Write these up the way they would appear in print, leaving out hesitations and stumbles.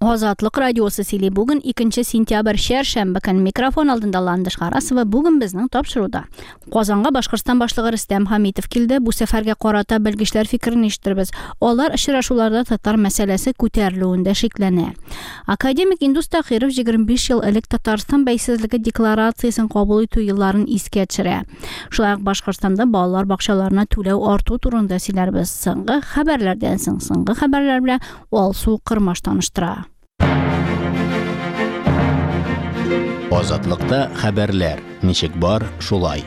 Азатлык радиосы сөйли. Бүген 2 сентябрь шәршәмбе көн микрофон алдында Ландыш Гарасова. Бүген безнең тапшыруда. Казанга Башкортстан башлыгы Рөстәм Хәмитов килде. Бу сәфәргә карата белгечләр фикерен ишеттербез. Алар очрашуларда татар мәсьәләсе күтәрелүендә шикләнә. Академик Индус Тахиров 25 ел элек Татарстан бәйсезлеге декларациясен кабул итү елларын искә төшерә. Шулай ук Башкортстанда балалар бакчаларына түләү арту турында сөйләрбез. Соңгы хәбәрләрдән соңгы хәбәрләр белән Алсу Кырмаш таныштыра. Азатлыкта хәбәрләр. Ничек бар, шулай.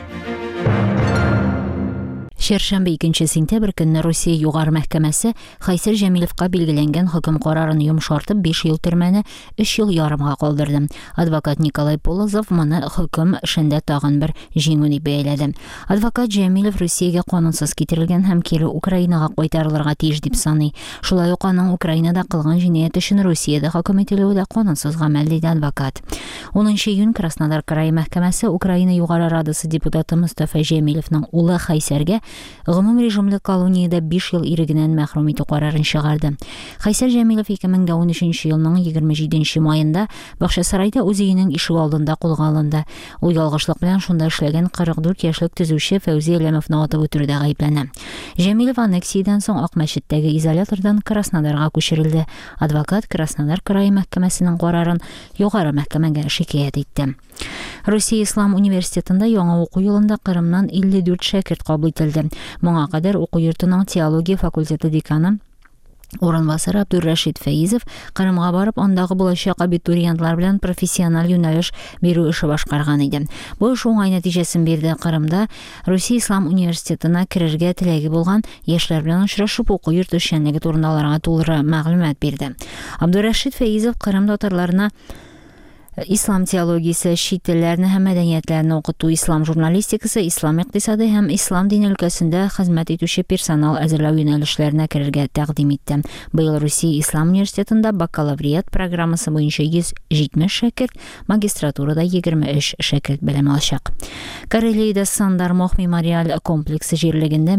Шәршәмбе 2 сентябрь көнне Россия югары мәхкәмәсе Хайсер Җәмилевкә билгеләнгән хөкем карарын йомшартып 5 ел төрмәне 3 ел ярымга калдырды. Адвокат Николай Полозов моны хөкем эшендә тагын бер җиңү дип бәяләде. Адвокат Җәмилев Россиягә канунсыз китерелгән һәм кире Украинага кайтарылырга тиеш дип саный. Шулай ук аның Украинада кылган җинаять өчен Россиядә хөкем ителүе дә канунсыз гамәл диде адвокат. 10 июнь Краснодар крае мәхкәмәсе Украина югары радасы депутаты Мустафа Җәмилевнең улы Хайсәргә гомум режимлы колониядә 5 ел ирегеннән мәхрүм итү карарын чыгарды. Хайсер Җәмилев 2013 елның 27 маенда Бакчасарайда үз өенең ишек алдында кулга алынды. Ул ялгышлык белән шунда эшләгән 44 яшьлек төзүче Фәүзи Әләмовны атып үтерүдә гаепләнә. Җәмилев аннексиядән соң Ак мәчеттәге изолятордан Краснодарга күчерелде. Адвокат Краснодар крае мәхкәмәсенең карарын югары мәхкәмәгә шикаят итте. Россия Ислам университетында яңа уку елында Кырымнан 54 шәкерт кабул ителде. Моңа кадәр уку йортының теология факультеты деканы Урынбасары Абдуррашид Фәйзов Кырымга барып, андагы булачак абитуриентлар белән профессиональ юнәлеш бирү эше башкарган иде. Бу эш уңай нәтиҗәсен бирде. Кырымда Россия Ислам университетына керергә теләге булган яшьләр белән очрашып, уку йорты эшчәнлеге турында аларга тулы мәгълүмат бирде. Абдуррашид Фәйзов Кырым татарларына ислам теологиясе, чит телләрне һәм мәдәниятләрне укыту, ислам журналистикасы, ислам икътисады һәм ислам дине өлкәсендә хезмәт итүче персонал әзерләү юнәлешләренә керергә тәкъдим итте. Быел Россия Ислам университетында бакалавриат программасы буенча 170 шәкерт, магистратурада 23 шәкерт белем алачак. Карелиядә Сандармох мемориаль комплексы җирлегендә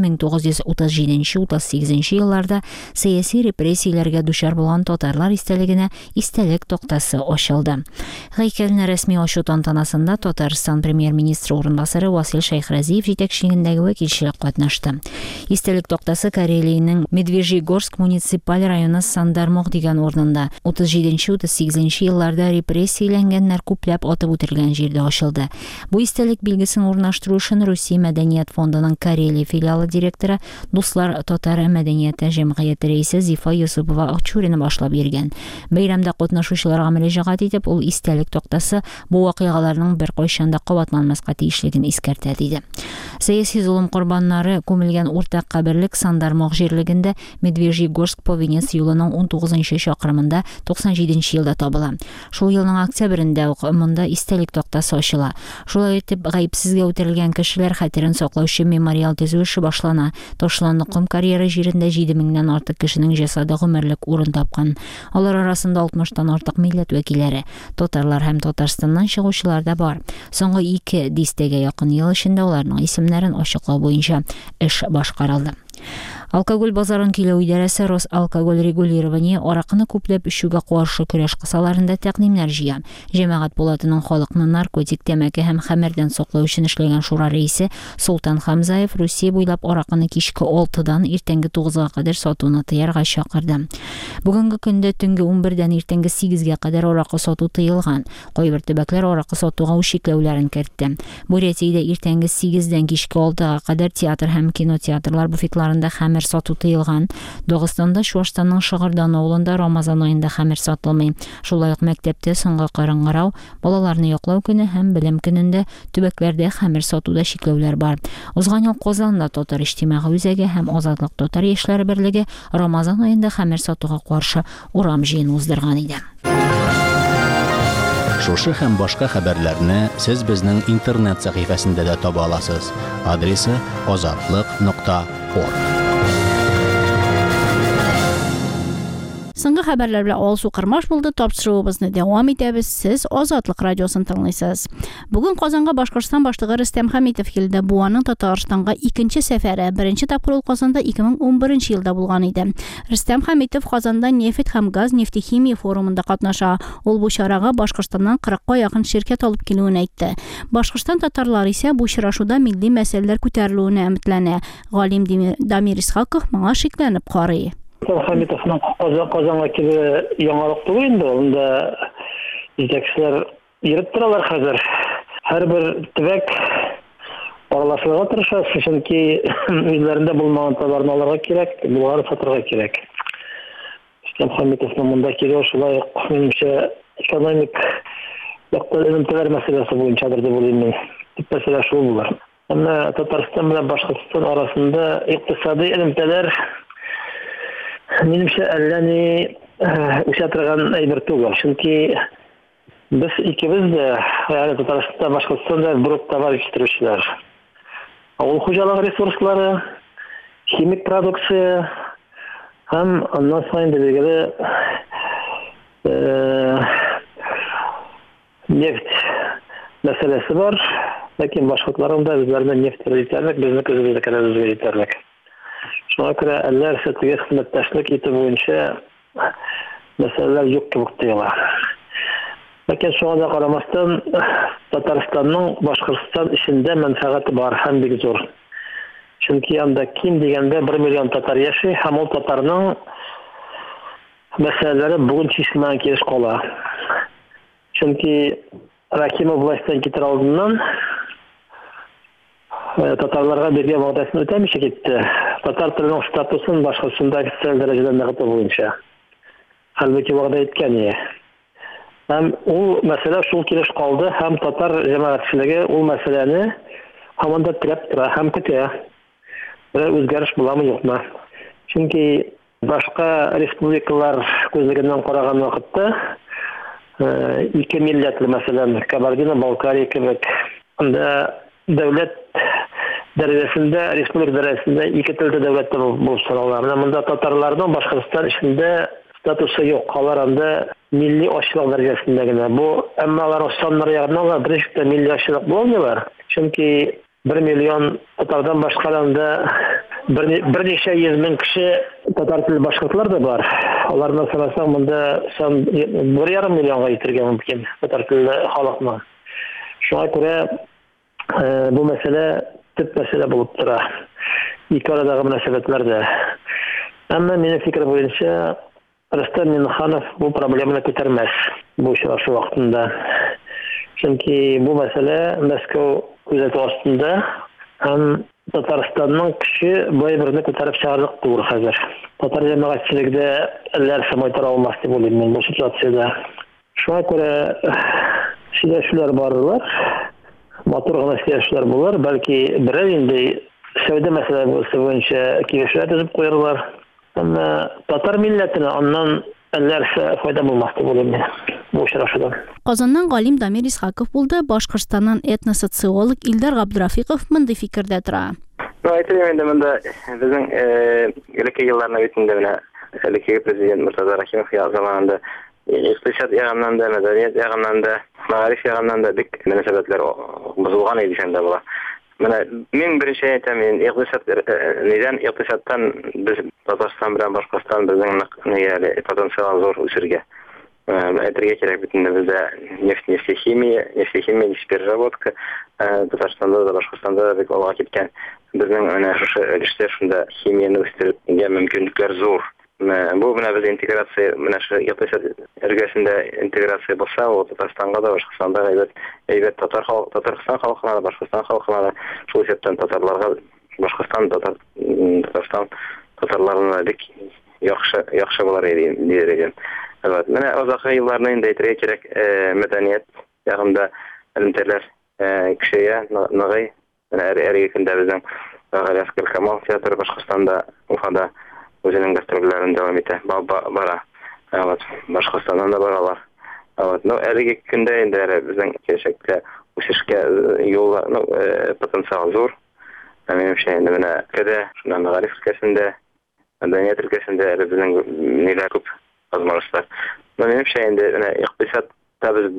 1937-38 елларда сәяси репрессияләргә дучар булган татарлар истәлегенә истәлек тактасы ачылды. Һәйкәлне рәсми ачу тантанасында Татарстан премьер-министры урынбасары Васил Шәйхразиев җитәкчелегендәге вәкилчелек катнашты. Истәлек тактасы Карелиянең Медвежьегорск муниципаль районы Сандармох дигән урынында 37-38 елларда репрессияләнгәннәр күпләп атып үтерелгән җирдә ачылды. Бу истәлек билгесен урнаштыру өчен Россия мәдәният фондының Карелия филиалы директоры Дуслар татар мәдәнияте җәмгыяте рәисе Зифа Юсупова Акчурина башлап йөргән. Бәйрәмдә катнашучыларга мөрәҗәгать итеп, ул истәлек тактасы бу вакыйгаларның бер кайчан да кабатланмаска тиешлеген искәртә диде. Сәяси зулым корбаннары күмелгән уртак каберлек Сандармох җирлегендә Медвежьегорск Повенец юлының 19 чакрымында 97 елда табыла. Шул елның октябрендә ук монда истәлек тактасы ачыла. Шулай итеп, гаепсезгә үтерелгән кешеләр хәтерен саклаучы мемориал төзү эше башлана. Ташланды ком карьера җирендә 7000-нән артык кешенең җасады гомерлек урын тапкан. Алар арасында 60-тан артык милләт вәкилләре, татарлар һәм Татарстаннан чыгучылар да бар. Соңгы 2 дистәгә якын ел эчендә аларның исемнәрен ачыклау буенча эш башкарылды. Алкоголь базарын килү идарәсе Росалкоголь регулирование аракыны күпләп эчүгә каршы көрәш кысаларында тәкъдимнәр җыя. Җәмәгать палатының халыкны наркотик, тәмәке һәм хәмердән саклау өчен эшләгән шура рәисе Султан Хамзаев Россия буйлап аракыны кичке 6-дан иртәнге 9-га кадәр сатуны тыярга чакырды. Бүгенге көндә төнге 11-дән иртәнге 8-гә кадәр аракы сату тыелган. Кайбер төбәкләр аракы сатуга чикләүләрен кертте. Бурятиядә иртәнге 8-дән кичке 6-га кадәр театр һәм кинотеатрлар буфетларында хәмер сату тыелган. Дагыстанда Чуашстанның Шыгырдан авылында Рамазан аенда хәмер сатылмый. Шулай ук мәктәптә соңгы кырынгырау, балаларны яклау көне һәм белем көнендә төбәкләрдә хәмер сатуда чикләүләр бар. Узган ел Казанда татар иҗтимагый үзәге һәм Азатлык татар яшьләре берлеге Рамазан аенда хәмер сатуга каршы урам җыен уздырган иде. Шушы һәм башка хәбәрләрне сез безнең интернет сәхифәсендә дә таба аласыз. Адресы azatlyk.org. Соңгы хәбәрләр белән алсу кырмаш булды. Тапшыруыбызны дәвам итәбез. Сез Азатлык радиосын тыңлыйсыз. Бүген Казанга Башкортстан башлыгы Рөстәм Хәмитов килде. Бу аның Татарстанга икенче сәфәре. Беренче тапкыр ул Казанда 2011 елда булган иде. Рөстәм Хәмитов Казанда нефть һәм газ нефтехимия форумында катнаша. Ул бу чарага Башкортстаннан 40-ка якын ширкәт алып килүен әйтте. Башкортстан татарлары исә бу очрашуда милли мәсьәләләр күтәрелүенә өметләнә. Галим Дамир Исхаков моңа шикләнеп карый. Хәмитовның Казанга килүе яңалык түгел инде. Анда җитәкчеләр йөреп торалар хәзер. Һәрбер төбәк аралашырга тырыша, чөнки үзләрендә булмаган товарны алырга кирәк, булган сатырга кирәк. Рөстәм Хәмитовның монда килүе шулай минемчә экономик элемтәләр мәсьәләсе буенчадыр дип уйлыйм мин. Мәсьәлә шул булыр. Әмма Татарстан белән Башкортстан арасында икътисади элемтәләр минемчә әллә ни үсә торган әйбер түгел. Чөнки без икебез дә, ягъни Татарстанда, Башкортстанда брук товар җитештерүчеләр. Авыл хуҗалыгы ресурслары, химик продукция һәм аннан соң дигәле нефть мәсьәләсе бар. Ләкин башкортларында үзләренә нефть җитәрлек, безнең көзебездә кадәр җитәрлек. Шуңа күрә әлләр сәтегә хезмәттәшлек итү буенча мәсьәләләр юк кебек тоела. Ләкин шуңа да карамастан Татарстанның Башкортстан эчендә мәнфәгате бар һәм бик зур. Чөнки анда ким дигәндә 1 миллион татар яши, һәм ул татарның мәсьәләләре бүген чишелмәгән килеш кала. Чөнки Рахимов властьтан китер алдыннан татарларга биргән вәгъдәсен үтәмичә китте. Татар теленең статусын Башкортстанда официаль дәрәҗәдә ныгыту буенча. Хәлбуки вәгъдә иткән иде. Һәм ул мәсьәлә шул килеш калды, һәм татар җәмәгатьчелеге ул мәсьәләне һаман да теләп тора һәм көтә. Бер үзгәреш буламы юкмы? Чөнки башка республикалар күзлегеннән караган вакытта ике милләтле мәсәлән Кабардино-Балкария кебек анда дәүләт дәрәҗәсендә, республика дәрәҗәсендә ике телле дәүләттә булып саналалар. Монда татарларның Башкортстан эчендә статусы юк. Алар анда милли ачлык дәрәҗәсендә генә. Бу әмма алар саннары ягыннан беренче милли ачлык булмыйлар. Чөнки 1 миллион татардан башкаланда берничә йөз мең кеше татар телле башкортлар да бар. Аларны санасаң, монда 1,5 миллионга җитәргә мөмкин татар телле халыкның. Шуңа күрә бу мәсьәлә төп мәсьәлә булып тора. Ике арадагы мөнәсәбәтләрдә. Әмма минем фикер буенча Рөстәм Миннеханов бу проблеманы күтәрмәс бу очрашу вакытында. Чөнки бу мәсьәлә Мәскәү күзәтү астында һәм Татарстанның көче бай берне күтәреп чыгарлык түгел хәзер. Татар җәмәгатьчелегендә әлләр самай тора алмас дип уйлыйм мин бу ситуациядә. Шуңа күрә сөйләшүләр барылар. Матур гына сөйләшүләр булыр. Бәлки берәр инде сәүдә мәсьәләсе буенча килешүләр төзеп куярлар. Әмма татар милләтенә аннан әлләр файда булмас дип уйлыйм мин бу очрашудан. Казаннан Галим Дамир Исхаков булды. Башкортстаннан этносоциолог Илдар Габдрафиков мондай фикердә тора. Әйтәм инде монда безнең элекке елларны битендә менә элекке президент Муртаза Рахимов заманында икътисад ягыннан да, мәдәният ягыннан да, мәгариф ягыннан да бик мөнәсәбәтләр бозылган иде шунда була. Менә мин беренче әйтәм, икътисадтан без Татарстан белән Башкортстан безнең потенциал зур үсергә. Әйтергә кирәк бит инде бездә нефтехимия, спиртзаводка Татарстанда да Башкортстанда да бик алга киткән. Безнең менә шушы өлештә шунда химияне үстерергә мөмкинлекләр зур. Бу менә без интеграция, менә шу икътисад эргәсендә интеграция булса, ул Татарстанга да Башкортстанда әйбәт Татарстан халкына да Башкортстан халкына да шул исәптән татарларга Татарстан татарларына бик яхшы булар иде дигән. Менә узакы елларны инде әйтергә кирәк, мәдәният ягында элемтәләр кешегә ныгый. Менә әрәге көндә безнең Галиаскар Камал театры Башкортстанда, Уфада үзенең гастрольләрен дәвам итә. Бара. Башкортстаннан да баралар. Әлеге көндә инде безнең киләчәктә үсешкә юллар, потенциал зур. Менимчә инде менә кәдә шунда мәгариф өлкәсендә, мәдәният өлкәсендә безнең ниләр күп возможностьlar. Benim şeyinde iktisat tabii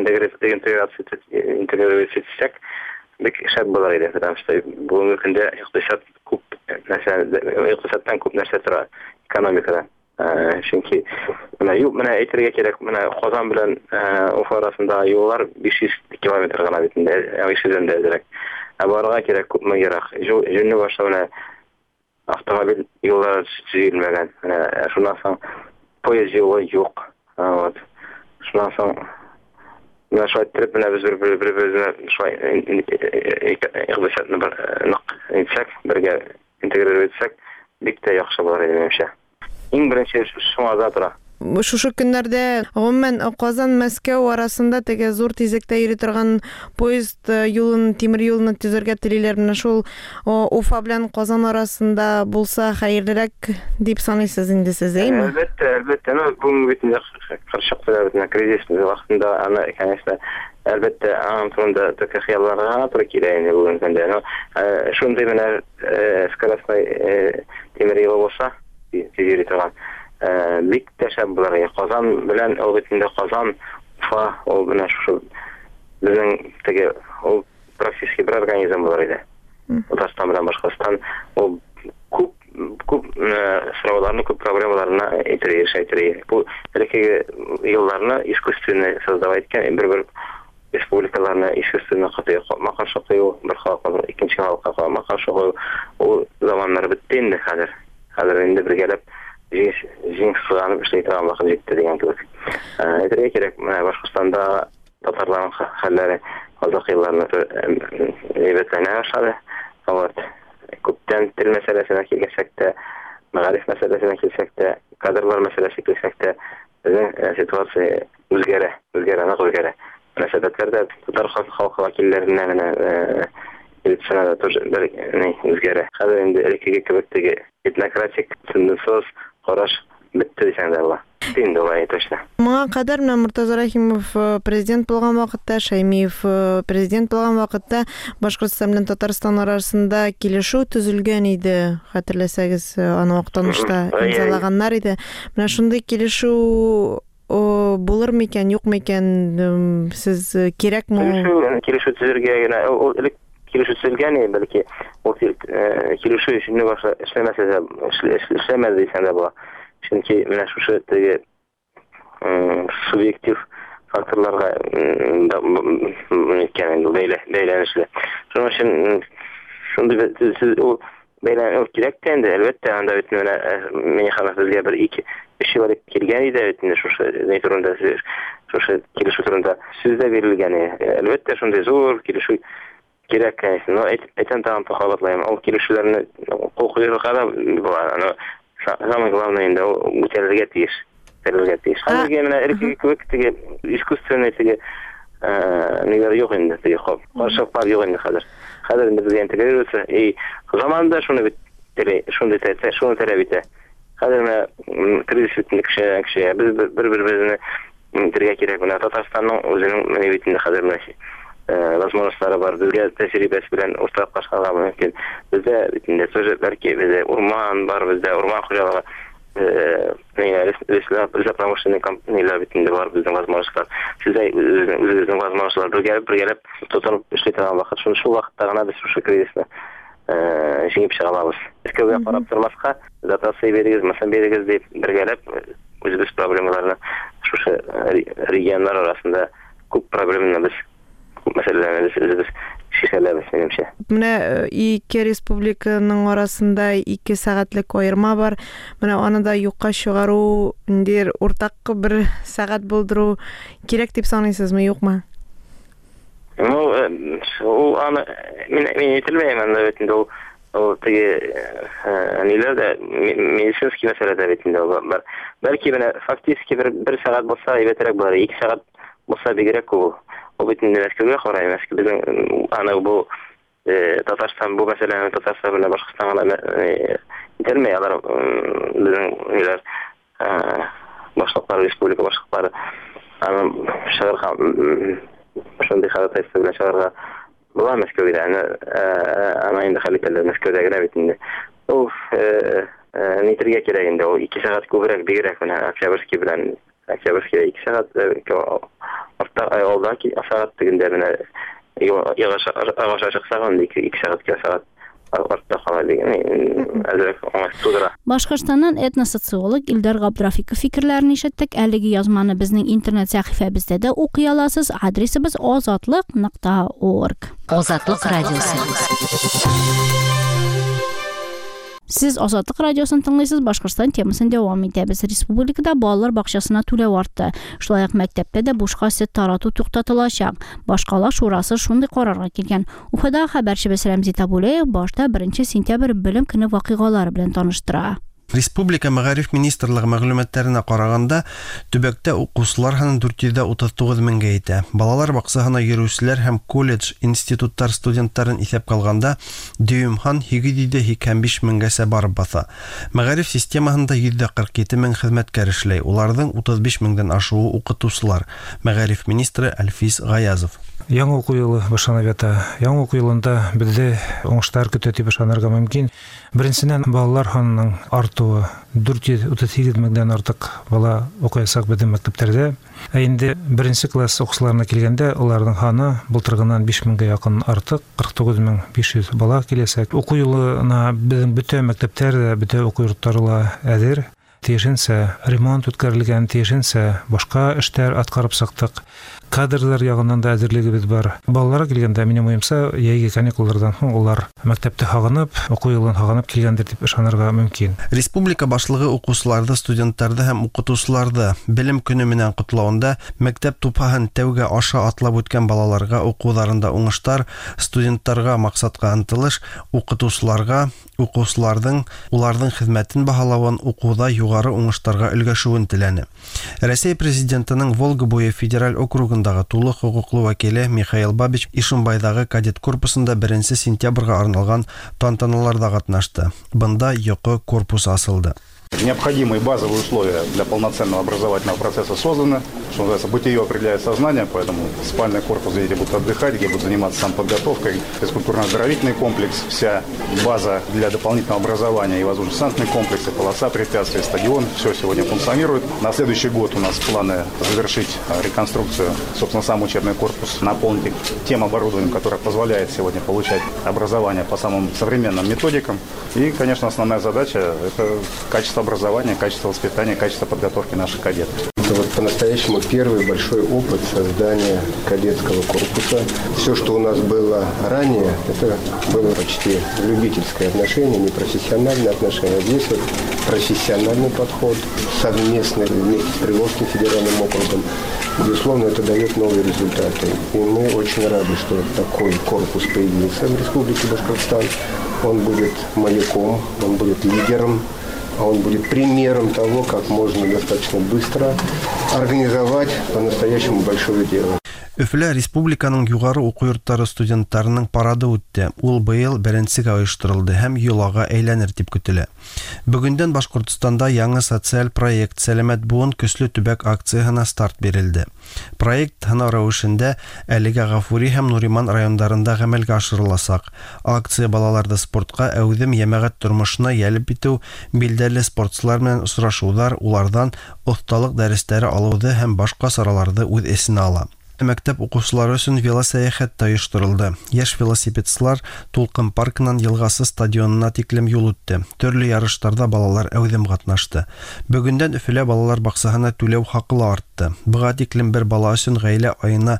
integrasyon etsek bir şey bular edi. İşte bugünkü günde iktisat kup mesela iktisattan kup nerseler ekonomikadan. Çünkü bana eğitirge gerek bana Qozan bilen Ufa arasında yollar 500 kilometre gana bitinde. Yani 500'den de ederek. Barga gerek kupma gerek. Jünni başta avtomobil yolları çizilmegen. Şundan sonra poyez yolu yok. Şundan sonra şöyle trip biz bir şöyle iktisatını etsek, birge integre etsek, birlikte yaxşı bolar edi menimçe. En birinci şuna zaten. Şu günlerde umumen Qozan Moskva arasında tege zor tezekte yürü turgan poyezd yolun temir yolunu tüzerge tililer менә шул Уфа белән Qozan arasında bulsa hayırlырак дип саныйсыз инде сез, әйме? Әлбәттә, бу битендә каршылыклар битендә кризис вакытында аны, конечно, әлбәттә, аңтында такая хыялларга туры килә инде бу көндә. Шундый менә скоростной темир юл булса, тизери торган. Бик тәшәб булар. Qozan белән ул битендә Qozan, Уфа, ул менә шушы безнең теге ул практически бер организм булар иде. Татарстан белән Башкортстан ул күп сорауларны, күп проблемаларына әйтер. Бу элекеге елларны искусственно создавать иткән бер республикаларны искусственно катыя макаршы кую, бер халыкка, икенче халыкка макаршы кую. Ул заманнар битте инде хәзер. Хәзер инде бергәләп жиң сыганып эшләй торган вакыт җитте дигән кебек. Әйтергә кирәк, менә Башкортстанда татарларның хәлләре азак елларны әйбәтләнә башлады. Күптән тел мәсьәләсенә килсәк тә, мәгариф мәсьәләсенә килсәк тә, кадрлар мәсьәләсенә килсәк тә, безнең ситуация үзгәрә. Мөнәсәбәтләрдә татар халкы вәкилләренә генә илтсәнә тоже бер үзгәрә. Хәзер инде элекеге кебек теге этнократик тенденциоз караш битте дисәң дә була. Инде ул точно. Моңа кадәр менә Муртаза Рахимов президент булган вакытта, Шаймиев президент булган вакытта Башкортстан белән Татарстан арасында килешү төзелгән иде. Хәтерләсәгез, аны вакытта имзалаганнар иде. Менә шундый килешү булыр микән, юк микән, сез кирәкме? Килешү төзергә генә килешү төзелгән, бәлки ул килешү өчен башка эшләмәде дисәң дә була. Чөнки менә шушы теге субъектив факторларга бәйләнешле. Шуның өчен шундый ул бәйләнү кирәк тә инде, әлбәттә, анда бит менә хәзер безгә бер 2-3 ел килгән иде бит шушы турында, шушы килешү турында сүз дә бирелгән. Әлбәттә, шундый зур килешү кирәк, но әйтәм тагын кабатлыйм, ул килешүләрне кул куярга да була. Самое главное инде үтәргә тиеш. Хәзер менә элекеге кебек теге искусственный теге ниләр юк инде, теге каршылыклар юк инде хәзер. Хәзер безгә интеграция, заманда шуны бит шундый таләп итә. Хәзер менә кризис кеше без бер-беребезне интеграция кирәк. Менә Татарстанның үзенең битендә хәзер менә возможностьлары бар. Безгә тәҗрибәс белән уртаклашырга мөмкин. Бездә битендә тоже бәлки бездә урман бар, бездә урман хуҗалыгы промышленный компаниялар битендә бар безнең возможностьлар. Сездә үзегезнең возможностьлар бергәләп тотынып эшли торган вакыт. Шул вакытта гына без шушы кризисны җиңеп чыга алабыз. Искәүгә карап тормаска, дотация бирегез, мәсәлән бирегез дип бергәләп үзебез проблемаларны шушы регионнар арасында күп проблеманы без мәсьәләләрне шишәләбез менимчә. Менә ике республиканың арасында 2 сәгатьлек аерма бар. Менә аны да юкка чыгару, инде уртак бер сәгать булдыру кирәк дип саныйсызмы, юкмы? Ул аны мин әйтелмәйм анда бит инде ул теге ниләрдә медицинский мәсьәләдә бит инде бар. Бәлки менә фактически бер сәгать булса әйбәтрәк булыр, 2 сәгать булса бигрәк ул. Ул бит инде Мәскәүгә карай, безнең аны бу Татарстан бу мәсьәләне Татарстан белән Башкортстанга итәрмәй алар безнең ниләр башкалар республика башкалары аны шәһәргә шундый хәрәкәт белән шәһәргә була Мәскәүгә аны инде хәл итәләр Мәскәүдә генә бит инде. Ул Нитергә кирәк инде. Ул 2 сәгать күбрәк бигрәк менә Октябрьский белән. Октябрьский 2 сәгать артта алда ки сәгать тегендә менә ягаш чыксаган 2 сәгатькә сәгать артта кала дигән әзрәк тудыра. Башкортстаннан этносоциолог Илдар Габдрафиков фикерләрен ишеттек. Әлеге язманы безнең интернет сәхифәбездә дә укый аласыз. Адресыбыз azatlyk.org. Азатлык радиосы. Сез Азатлык радиосын тыңлыйсыз. Башкортстан темасын дәвам итәбез. Республикада балалар бакчасына түләү артты. Шулай ук мәктәптә дә бушка сөт тарату туктатылачак. Башкалар шурасы шундый карарга килгән. Уфада хәбәрчебез Рәмзи Табулеев башта 1 сентябрь белем көне вакыйгалары белән таныштыра. Республика Мәгариф министрлыгы мәгълүматларына караганда, төбәктә укучылар саны 439 меңгә итә. Балалар бакчасына йөрүчеләр һәм колледж, институттар студентларын исәпкә алганда, дөймхан 755 меңгәсә барып баса. Мәгариф системасында 147 мең хезмәткәр эшләй. Уларның 35 меңдән ашуы укытучылар. Мәгариф министры Әлфис Гаязов. Яңа уку елы башланып ята. Яңа уку елында бездә уңышлар көтә дип ышанырга мөмкин. Беренчедән, балалар санының артуы 438 меңдән артык бала укыячак безнең мәктәпләрдә. Инде 1 класс укучыларына килгәндә, уларның саны былтыргыннан 5 меңгә якын артык, 49500 бала киләсәк. Уку елына безнең бөтен мәктәпләр, бөтен уку йортлары әзер. Тиешенчә ремонт үткәрелгән, тиешенчә башка эшләр аткарып сактык. Кадрлар ягыннан да әзерлегебез бар. Балаларга килгәндә, минем уемча, яйгы каникуллардан соң улар мәктәптә хагынып, уку елын хагынып килгәндер дип ышанырга мөмкин. Республика башлыгы укучыларда, студентларда һәм укытучыларда белем көне менән котлауында мәктәп тупаһын тәүгә аша атлап үткән балаларга укуларында уңыштар, студентларга максатка ынтылыш, укытучыларга укучыларның уларның хезмәтен баһалавын, укуда югары уңыштарга өлгәшүен теләне. Россия президентының Волга буе федераль округындагы тулы хукуклы вәкиле Михаил Бабич Ишимбайдагы кадет корпусында 1 сентябрьгә арналган тантаналарда катнашты. Бында йокы корпусы асылды. Необходимые базовые условия для полноценного образовательного процесса созданы. Что называется, бытие определяет сознание, поэтому спальный корпус, где дети будут отдыхать, где будут заниматься самоподготовкой, физкультурно-оздоровительный комплекс, вся база для дополнительного образования и воздушно-десантный комплекс, полоса препятствий, стадион, все сегодня функционирует. На следующий год у нас планы завершить реконструкцию, собственно, сам учебный корпус, наполнить тем оборудованием, которое позволяет сегодня получать образование по самым современным методикам. И, конечно, основная задача – это качество образования, качество воспитания, качество подготовки наших кадетов. Это вот по-настоящему первый большой опыт создания кадетского корпуса. Все, что у нас было ранее, это было почти любительское отношение, не профессиональное отношение. Здесь вот профессиональный подход, совместный вместе с Приволжским федеральным округом. Безусловно, это дает новые результаты. И мы очень рады, что такой корпус появился в Республике Башкортостан. Он будет маяком, он будет лидером, он будет примером того, как можно достаточно быстро организовать по-настоящему большое дело. Өфлә республиканың югары уку йортлары студентларының парады үтте. Ул быел 1-гә оештырылды һәм йолага әйләнер дип көтелә. Бүгендән Башкортстанда яңа социаль проект Сәламәт буын көчле төбәк акциясына старт бирелде. Проект һәнә рәвешендә әлегә Гафури һәм Нуриман районнарында гамәлгә ашырылачак. Акция балаларда спортка, әүдем ямәгать тормышына ялеп итү, билдәле спортчылар белән очрашулар, улардан осталык дәресләре алуды һәм башка сараларды үз эсенә ала. Мәктәп укучылары өчен велосәяхәт оештырылды. Яшь велосипедчылар Тулкын паркынан Елгасы стадионына тиклем юл үтте. Төрле ярышларда балалар әүдем катнашты. Бүгендән Өфелә балалар бакчасына түләү хакы артты. Буга тиклем бер бала өчен гаилә аена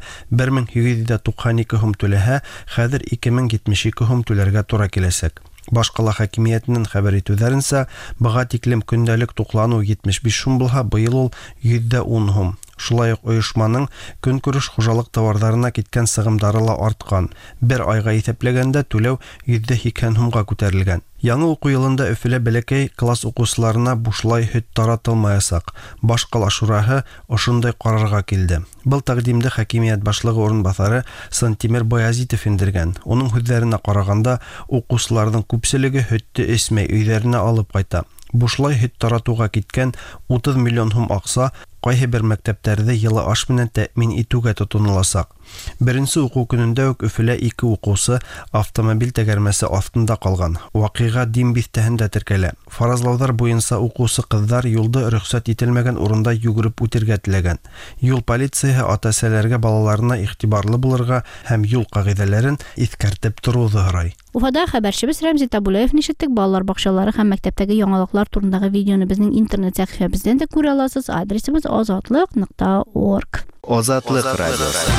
1792 сум түләһә, хәзер 2072 сум түләргә туры киләсәк. Башкала хакимиятенең хәбәр итүләренчә, буга тиклем көндәлек туклану 75 сум булса, быел ул 110 сум. Шулай ук оешманың көнкүреш хуҗалык товарларына киткән сыгымдары ла арткан. Бер айга исәпләгәндә түләү 180 сумга күтәрелгән. Яңа уку елында Өфелә бәләкәй класс укучыларына бушлай һөт таратылмаячак. Башкала шураһы ошондай карарга килде. Бу тәкъдимдә хакимият башлыгы орынбасары Сантимер Баязитов индергән. Оның сүзләренә караганда, укучыларның күпселеге һөтте эсмәй өйләренә алып кайта. Бушлай һөт таратуга киткән 30 миллион сум акса Кайһы бер мәктәптәрдә йылы аш белән тәэмин итүгә тотынылачак. Беренче уку көнендә үк Өфөлә 2 укучы автомобиль тәгәрмәсе астында калган. Вакыйга Дим бистәһендә теркәлә. Фаразлаулар буенча укучы кызлар юлда рөхсәт ителмәгән урында йөгереп үтәргә теләгән. Юл полициясе ата-әсәләргә балаларына игътибарлы булырга һәм юл кагыйдәләрен искәртеп торуды сорый. Уфада хәбәрчебез Рәмзи Табулаев нишеттек балалар бакчалары һәм мәктәптәге яңалыклар турындагы видеоны безнең интернет сәхифәбездән дә күрә аласыз. Адресыбыз azatlıq.org. Азатлык радиосы.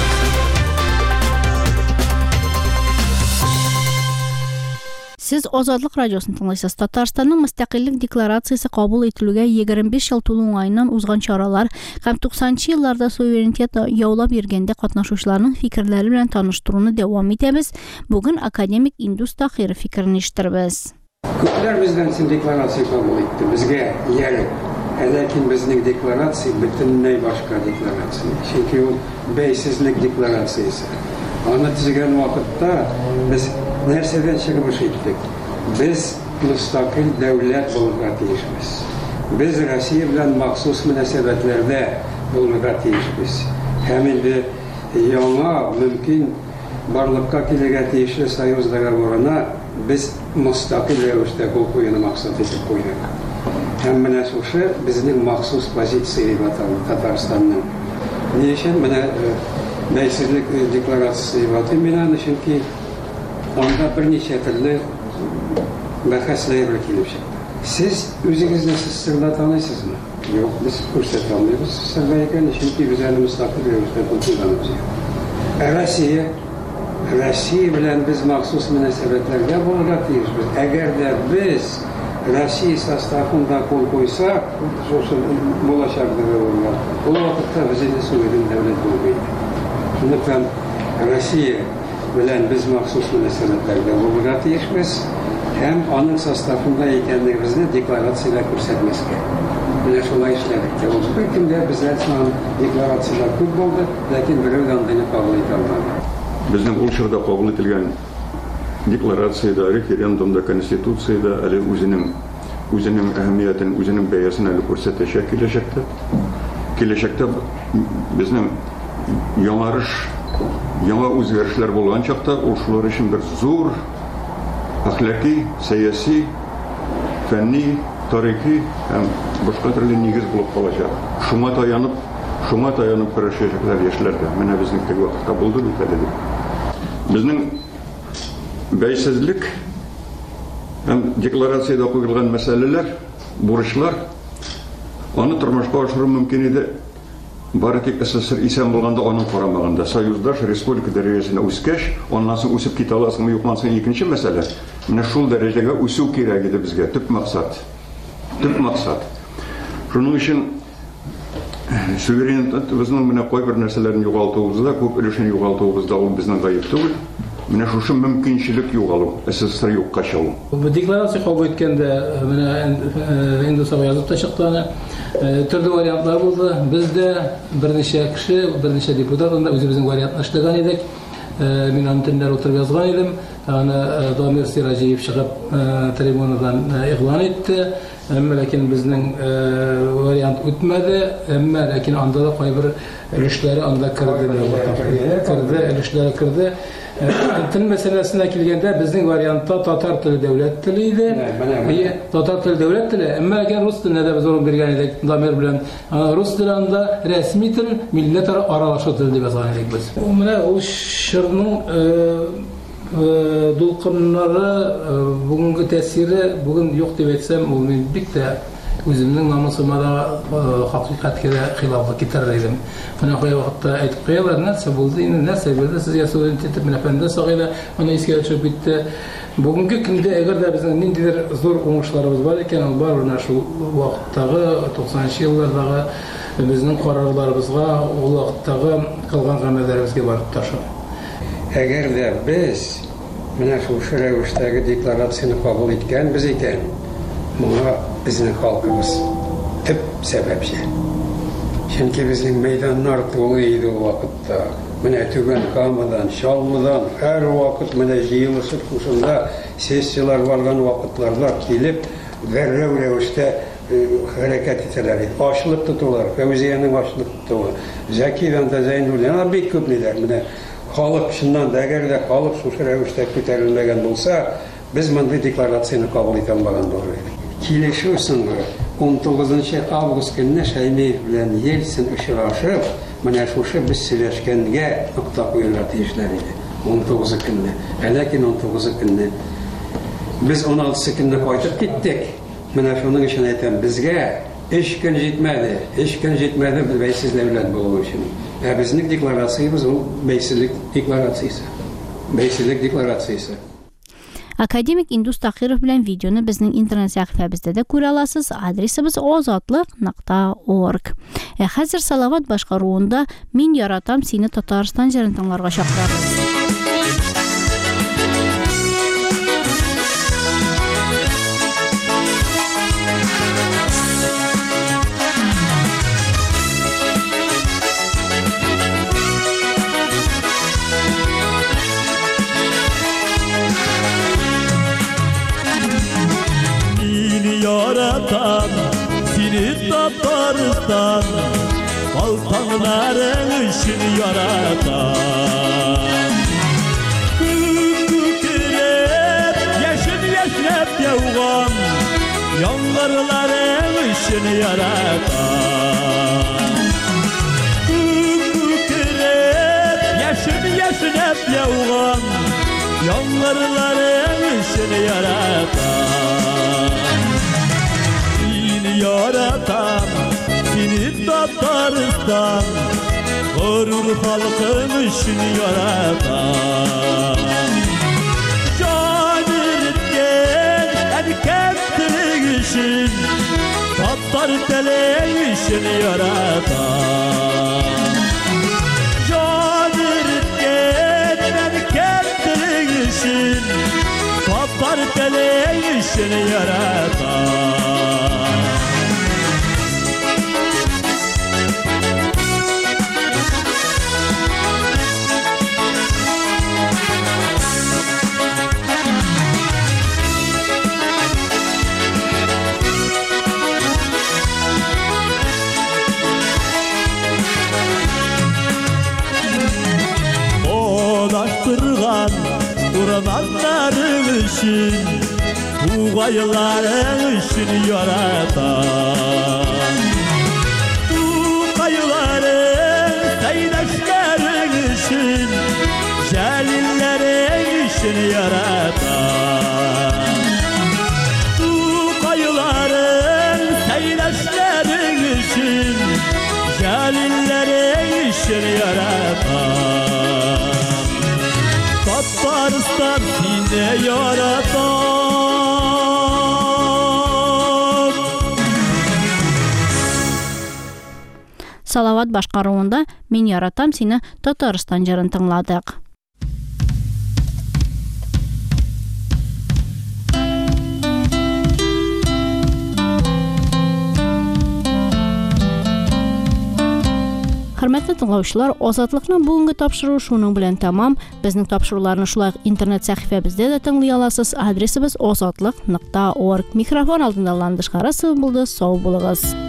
Сез Азатлык радиосын тыңлыйсыз. Татарстанның мөстәкыйльлек декларациясе кабул ителүгә 25 ел тулу уңайыннан узган чаралар һәм 90-нчы елларда суверенитет яулап йөргәндә катнашучыларның фикерләре белән таныштыруны дәвам итәбез. Бүген академик Индус Тахиров фикерен ишетербез. Күпләр бездән декларация кабул итте. Безгә ярый. Ләкин безнең декларация бөтенләй башка декларация. Чөнки ул бәйсезлек декларациясе. Аны төзегән вакытта без нәрсәдән чыгыш иттек? Без мустақил дәүләт булырга тиешбез. Без Россия белән махсус мөнәсәбәтләрдә булырга тиешбез. Һәм инде яңа мөмкин барлыкка килергә тиешле союз договорына без мустақил рәвештә кул куюны максат итеп куйдык. Һәм менә шушы безнең махсус позиция дип аталган Татарстанның. Ни өчен менә бәйсезлек декларациясе дип атыйм мин аны, чөнки анда берничә төрле бәхәсләр килеп чыкты. Сез үзегезне сырда таныйсызмы? Юк, без күрсәтә алмыйбыз сырда икән, чөнки без әле мустақил рәвештә кулланабыз. Россия белән без махсус мөнәсәбәтләргә булырга тиешбез. Әгәр дә без Россия составында кул куйсак, шушы булачак договорлар, ул вакытта без инде суверен дәүләт булмыйбыз. Шундыктан Россия белән без махсус мөнәсәбәтләргә булырга тиешбез һәм аның составында икәнлегебезне декларациядә күрсәтмәскә. Менә шулай эшләдек. Бер көндә бездә декларациялар күп булды, ләкин берәү дә аны кабул итә алмады. Безнең ул чорда кабул ителгән декларациядә, референдумда, конституциядә әле үзенең әһәмиятен, үзенең бәясен әле күрсәтәчәк киләчәктә. Киләчәктә безнең яңа үзгәрешләр булган чакта, ул шулар өчен бер зур әхлаки, сәяси, фәнни, тарихи һәм башка төрле нигез булып калачак. Шуңа таянып көрәшәчәкләр яшьләргә. Менә безнең теге вакытта булды бит әле. Безнең бәйсезлек һәм декларациядә куелган мәсьәләләр, бурычлар, аны тормышка ашыру мөмкин иде. Бары тик СССР исән булганда, аның карамагында. Союздаш республика дәрәҗәсенә үскәч, аннан соң үсеп китә аласыңмы, юкмы, икенче мәсьәлә. Менә шул дәрәҗәгә үсү кирәк иде безгә, төп максат. Шуның өчен суверенитетыбызның менә кайбер нәрсәләрен югалтуыбызда, күп өлешен югалтуыбызда ул безнең гаеп түгел. Менә шушы мөмкинчелек югалу, СССР юкка чыгу. Бу декларация кабул иткәндә менә инде сабай язып та чыкты. Төрле вариантлар булды. Бездә берничә кеше, берничә депутат анда үзебезнең вариантны эшләгән идек. Мин аны төнләр утырып язган идем. Аны Дамир Сираҗиев чыгып трибунадан игълан итте. Ләкин безнең вариант үтмәде. Ләкин анда да кайбер өлешләре анда керде. Тел мәсьәләсенә килгәндә безнең вариантта татар теле дәүләт теле иде. Татар теле дәүләт теле, әмма рус теленә дә без урын биргән идек Дамир белән. Рус теле анда рәсми тел, милләт аралашу теле дип язган идек без. Менә ул шырның дулкыннары, бүгенге тәэсире, бүген юк дип әйтсәм, ул бик тә үземнең намусыма да хакыйкатькә дә хилафлык китерер идем. Менә кая вакытта әйтеп куялар, нәрсә булды, инде нәрсә булды, сезгә суверенитет менә фәндә сагыйда, аны искә төшеп китте. Бүгенге көндә әгәр дә безнең ниндидер зур уңышларыбыз бар икән, ул бар менә шул вакыттагы 90-нчы еллардагы безнең карарларыбызга, ул вакыттагы кылган гамәлләребезгә барып таша. Әгәр дә без менә шул рәвештәге декларацияны кабул иткәнбез икән, моңа безнең халкыбыз төп сәбәпче. Чөнки безнең мәйданнар тулы иде ул вакытта. Менә Түбән Камадан, Чалмадан һәр вакыт менә җыелышып шушында сессиялар барган вакытларда килеп, дәррәү рәвештә hareket etseler, aşılık tutular, Fevziye'nin aşılık tutular, Zeki ve Zeynul'dan bir köp neler. Halk şundan da eğer de halk sosyal rəvişdə kötərilməyən olsa, biz bu deklarasyonu kabul etməyən doğruydu. Kileşi üçün 19 avqust günü Şəymiyev bilen Yeltsin uçraşıb, mənə şuşu biz söyləşkəngə nöqtə qoyuldu işlər idi. 19 günü. Lakin 19 günü biz 16 günü qayıtıb getdik. Mənə şunun üçün aytam, bizə iş gün jetmədi. İş gün jetmədi biz bəysizlə bilen bolğu üçün. Bizning deklaratsiyamiz o bəysizlik deklaratsiyasi. Bəysizlik deklaratsiyasi. Akademik Indus Taqirov bilan videoni bizning internet sahifamizda da ko'ra olasiz. Adresimiz ozodlik.org. Hozir Salovat boshqaruvida Men yaratam seni Tatariston jarayonlariga chaqiramiz. Yaratan seni Tataristan, baltanların için yaratan. Kükrep, yeşil yeşrep yavğan, yağmurların için yaratan. Kükrep, yeşil yeşrep yavğan, yağmurların için yaratan. Yaratan seni Tataristan, gurur halkın için yaratan. Can etken erkeklik için, Tatar teli için yaratan. Can etken erkeklik için, Tatar teli için yaratan. Odaştırgan kurbanların için, Tuğayların için yaratan. Tuğayların seydaşların için, Celillerin için yaratan. Tuğayların seydaşların için, Celillerin için yaratan. Tataristan seni yaratan. Salovat boshqaruvida Men yaratam seni Tatariston jarini tingladik. Hörmətli dinləyicilər, Ozodlikning bugungi topshiruvi shuning bilan tamam. Bizning topshiriqlarni shulay internet sahifamizda da tinglay olasiz. Adresimiz ozodlik.org. Mikrofon oldida Landish Qarasov bo'ldi. Sog' bo'linglar.